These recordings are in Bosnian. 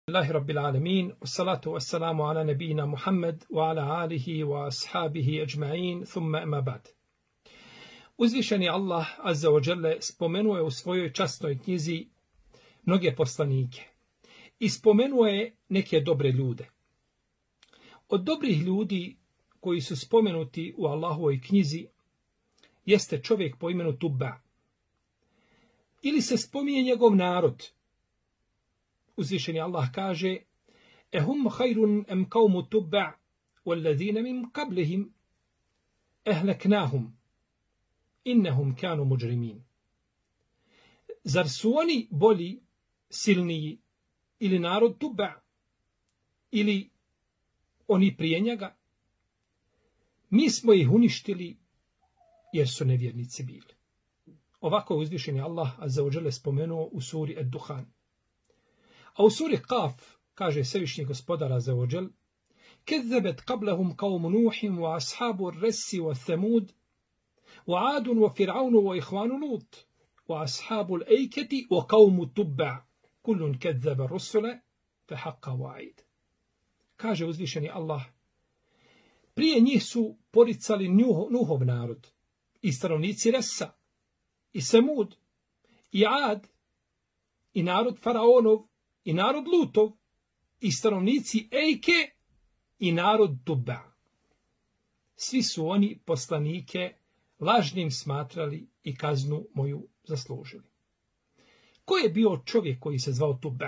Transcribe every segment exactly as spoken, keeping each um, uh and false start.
Allahi Rabbil Alamin, wassalatu wassalamu ala nabijina Muhammad wa ala alihi wa ashabihi ajma'in, thumma ema ba'd. Uzvišeni Allah Azza wa Jalla spomenuo je u svojoj časnoj knjizi mnoge poslanike i spomenuo je neke dobre ljude. Od dobrih ljudi koji su spomenuti u Allahovoj knjizi jeste čovjek po imenu Tubba. Ili se spominje njegov narod. Uzvišeni Allah kaže: Ehum khairun em kaumu Tubba wallazina min qablihim ehleknahum innahum kanu muđrimin. Zar su oni bolji, silniji ili narod Tubba ili oni prije njega? Mi smo ih uništili jer su nevjernici bili. Ovako je uzvišeni Allah azza wa jalla spomenuo u suri Ad-Duhan. A u suri Qaf kaže Svevišnji gospodar azza wa jalla: Kezzebet qablahum qawmu Nuhin wa ashabu ar-Rassi wa Thamud wa Adun wa Fir'aunu wa ihvanu Lut wa ashabu al-Aikati wa qawmu Tubba kullun kezzeba ar-rusula fa haqqa wa'id. Kaže uzvišeni Allah: Prije njih su poricali Nuhov narod i stanovnici Resa i Semud i Ad i narod Faraonov i narod Lutov i stanovnici Ejke i narod Tubba. Svi su oni poslanike lažnim smatrali i kaznu moju zaslužili. Ko je bio čovjek koji se zvao Tubba?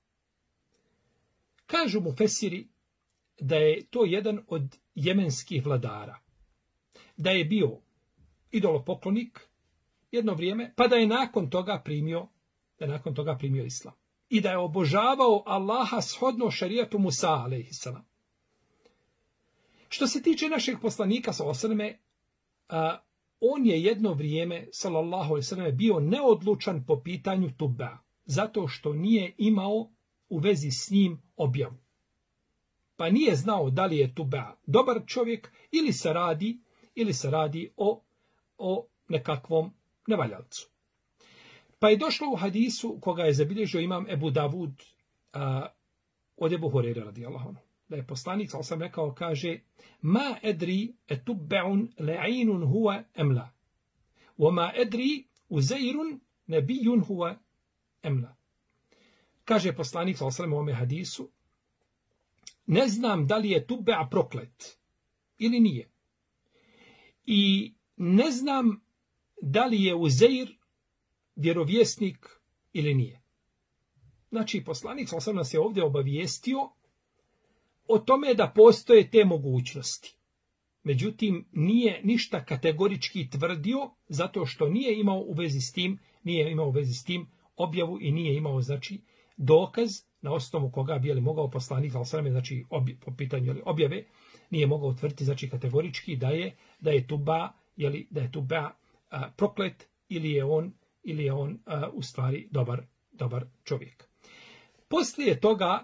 Kažu mu fesiri da je to jedan od jemenskih vladara. Da je bio idolopoklonik jedno vrijeme, pa da je nakon toga primio, da je nakon toga primio islam. I da je obožavao Allaha shodno šerijatu Musa alejhiselam. Što se tiče našeg poslanika sallallahu alejhi ve selleme, on je jedno vrijeme sallallahu alejhi ve selleme bio neodlučan po pitanju Tubba, zato što nije imao u vezi s njim objavu. Pa nije znao da li je Tubba dobar čovjek ili se radi ili se radi o, o nekakvom nevaljalcu. Pa je došlo u hadisu koga je zabilježio imam Ebu Davud a, od Ebu Hurajre radijallahu anhu, da je poslanik sallallahu alejhi ve sellem rekao, kaže: Ma edri etubbe'un le'inun huwa emla, wa ma edri uzeirun nebijun huwa emla. Kaže poslanik sallallahu alejhi ve sellem u ovome hadisu: ne znam da li je Tubba proklet ili nije. I ne znam da li je Uzeir vjerovjesnik ili nije. Znači, poslanik sallallahu alejhi ve sellem nas je ovdje obavijestio o tome da postoje te mogućnosti. Međutim, nije ništa kategorički tvrdio, zato što nije imao u vezi s tim, nije imao u vezi s tim objavu i nije imao, znači, dokaz na osnovu koga bi je mogao poslanik sallallahu alejhi ve sellem, znači obje, po pitanju objave, nije mogao utvrditi, znači kategorički da je da je Tubba, jeli, da je Tubba a, proklet ili je on ili je on a, u stvari dobar dobar čovjek. Poslije toga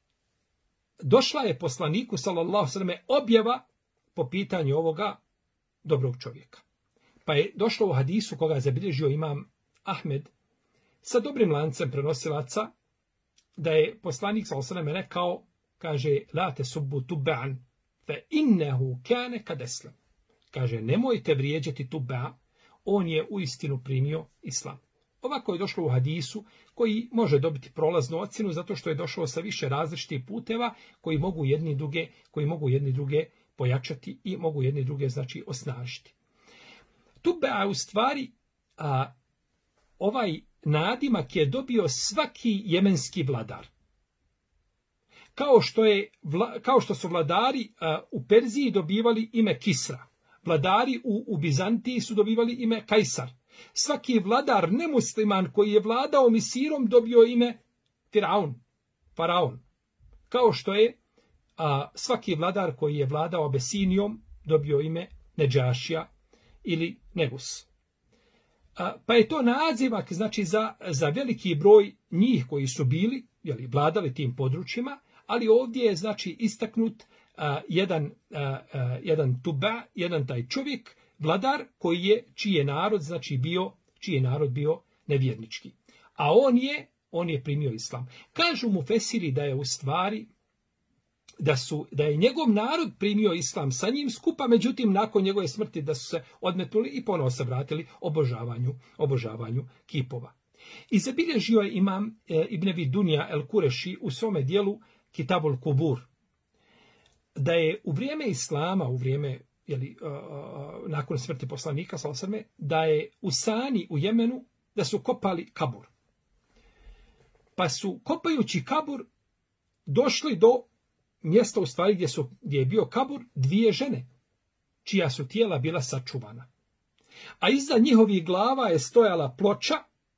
došla je poslaniku sallallahu alejhi ve selleme objava po pitanju ovoga dobrog čovjeka. Pa je došlo u hadisu koga je zabilježio imam Ahmed sa dobrim lancem prenosilaca, da je poslanik sallallahu alejhi ve sellem rekao, kaže: La tesubbu Tubban fa innahu kana kad aslam. Kaže: nemojte vrijeđati Tubba, on je uistinu primio islam. Ovako je došlo u hadisu koji može dobiti prolaznu ocjenu zato što je došlo sa više različitih puteva koji mogu jedni druge, koji mogu jedni druge pojačati i mogu jedni druge, znači, osnažiti. Tubba je u stvari a, ovaj nadimak je dobio svaki jemenski vladar. Kao što, je, kao što su vladari a, u Perziji dobivali ime Kisra, vladari u, u Bizantiji su dobivali ime Kajsar. Svaki vladar nemusliman koji je vladao Misirom dobio ime Firaun, faraon. Kao što je a, svaki vladar koji je vladao Abesinijom dobio ime Nedžašija ili Negus. A, pa je to nazimak, znači, za, za veliki broj njih koji su bili, jeli, vladali tim područjima, ali ovdje je, znači, istaknut a, jedan, a, a, jedan Tubba, jedan taj čovjek, vladar koji je, čiji je narod, znači, bio, čiji je narod bio nevjernički. A on je on je primio islam. Kažu mu fesiri da je u stvari da, su, da je njegov narod primio islam sa njim skupa, međutim nakon njegove smrti da su se odmetnuli i ponovo se vratili obožavanju, obožavanju kipova. I zabilježio je imam e, Ibn Abi Dunja el-Kureši u svome dijelu Kitabul Kubur, da je u vrijeme islama, u vrijeme jeli, uh, uh, nakon smrti poslanika, sallallahu, da je u Sani u Jemenu, da su kopali kabur. Pa su, kopajući kabur, došli do mjesta u stvari gdje, su, gdje je bio kabur dvije žene, čija su tijela bila sačuvana. A iza njihovih glava je stojala ploča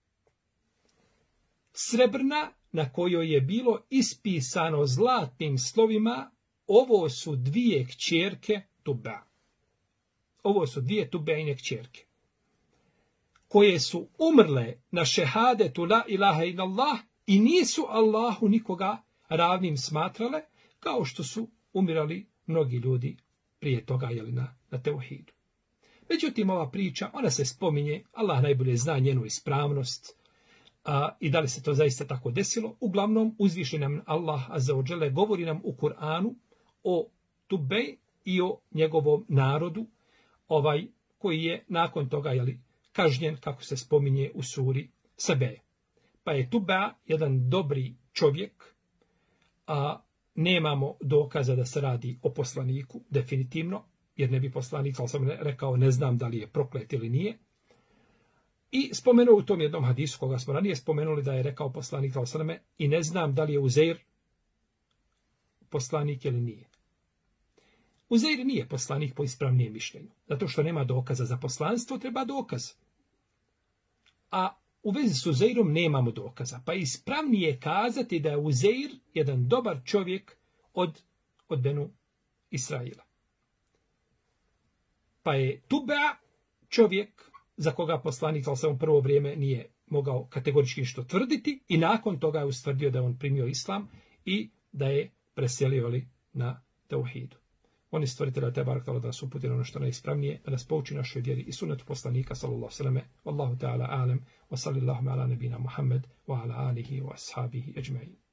srebrna, na kojoj je bilo ispisano zlatnim slovima: ovo su dvije kćerke Tuba. Ovo su dvije Tubeine kćerke, koje su umrle na šehadetu la ilaha illallah i nisu Allahu nikoga ravnim smatrale, kao što su umirali mnogi ljudi prije toga, jeli, na, na teuhidu. Međutim, ova priča, ona se spominje, Allah najbolje zna njenu ispravnost, a, i da li se to zaista tako desilo. Uglavnom, uzviši nam Allah azza wa dželle govori nam u Kur'anu o Tubej i o njegovom narodu, ovaj koji je nakon toga, jeli, kažnjen, kako se spominje u suri Sebe. Pa je Tuba jedan dobri čovjek, a nemamo dokaza da se radi o poslaniku, definitivno, jer ne bi poslanik, ali sam rekao, ne znam da li je proklet ili nije. I spomenuo u tom jednom hadisu, koga smo ranije spomenuli, da je rekao poslanik, ali sam i ne znam da li je Uzeir poslanik ili nije. Uzeir nije poslanik po ispravnijem mišljenju. Zato što nema dokaza za poslanstvo, treba dokaz. A u vezi s Uzeirom nemamo dokaza. Pa ispravnije kazati da je Uzeir jedan dobar čovjek od, od Benu Israila. Pa je Tuba čovjek za koga poslanik za samo prvo vrijeme nije mogao kategorički što tvrditi i nakon toga je ustvrdio da je on primio islam i da je preselio li na teuhidu. On je stvoritelj te barak da nas uputi na ono što najispravnije, da nas pouči našoj vjeri i sunnetu poslanika sallallahu alejhi ve selleme. Wallahu ta'ala a'lam wa sallallahu ala nabina Muhammad wa ala alihi wa ashabihi ecmaîn.